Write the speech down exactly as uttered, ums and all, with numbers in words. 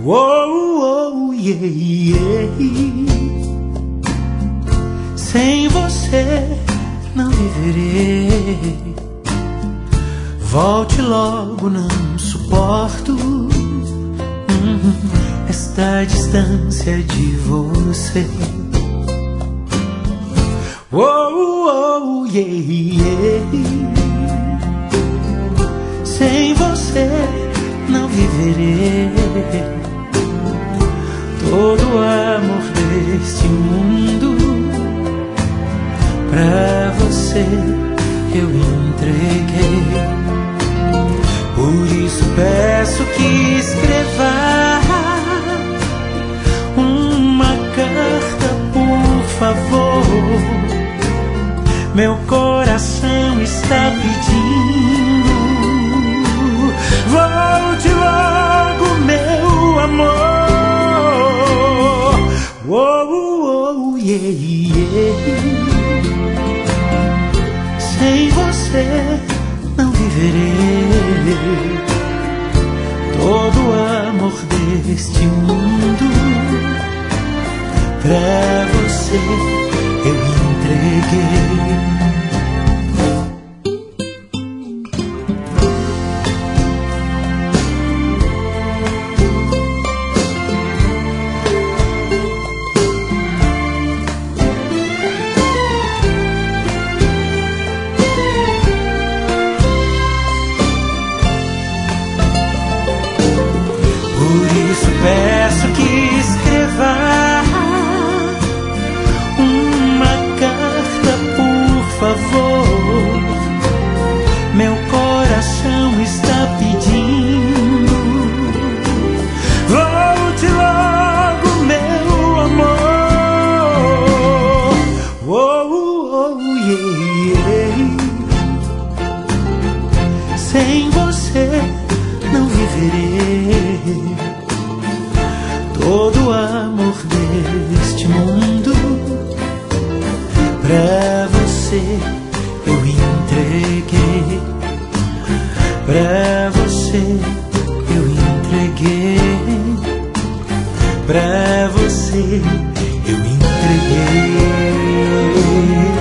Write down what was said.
Oh, oh, yeah, yeah. Sem você não viverei. Volte logo, não suporto hum, esta distância de você. Oh, oh, yeah, yeah. Sem você não viverei. Todo o amor deste mundo pra você eu entreguei. Por isso peço que escreva uma carta, por favor. Meu coração está pedindo. Volte logo, meu amor. Oh, oh, yeah, yeah. Sem você não viverei. Todo o amor deste mundo pra você eu entreguei. Peço que escreva uma carta, por favor. Meu coração está pedindo. Volte logo, meu amor. Oh, oh, yeah, yeah. Sem você não viverei. Todo o amor deste mundo pra você eu entreguei. Pra você eu entreguei. Pra você eu entreguei.